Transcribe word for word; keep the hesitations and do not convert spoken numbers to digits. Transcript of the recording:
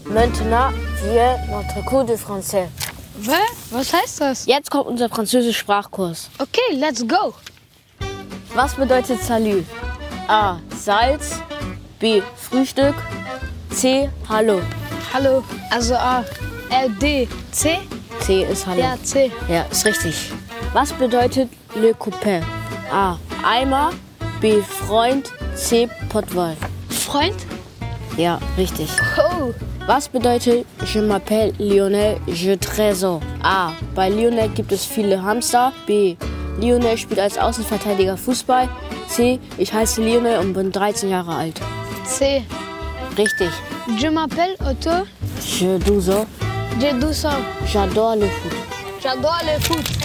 Maintenant, viens notre cours de français. Was? Was heißt das? Jetzt kommt unser Französisch-Sprachkurs. Okay, let's go. Was bedeutet Salut? A. Salz. B. Frühstück. C. Hallo. Hallo. Also A. L, D, C? C ist Hallo. Ja, C. Ja, ist richtig. Was bedeutet Le Copain? A. Eimer. B. Freund. C. Pottwal. Freund? Ja, richtig. Oh. Was bedeutet Je m'appelle Lionel, je trésor? A. Bei Lionel gibt es viele Hamster. B. Lionel spielt als Außenverteidiger Fußball. C. Ich heiße Lionel und bin dreizehn Jahre alt. C. Richtig. Je m'appelle Otto. Je douze ans. J'ai douze ans. J'adore le foot. J'adore le foot.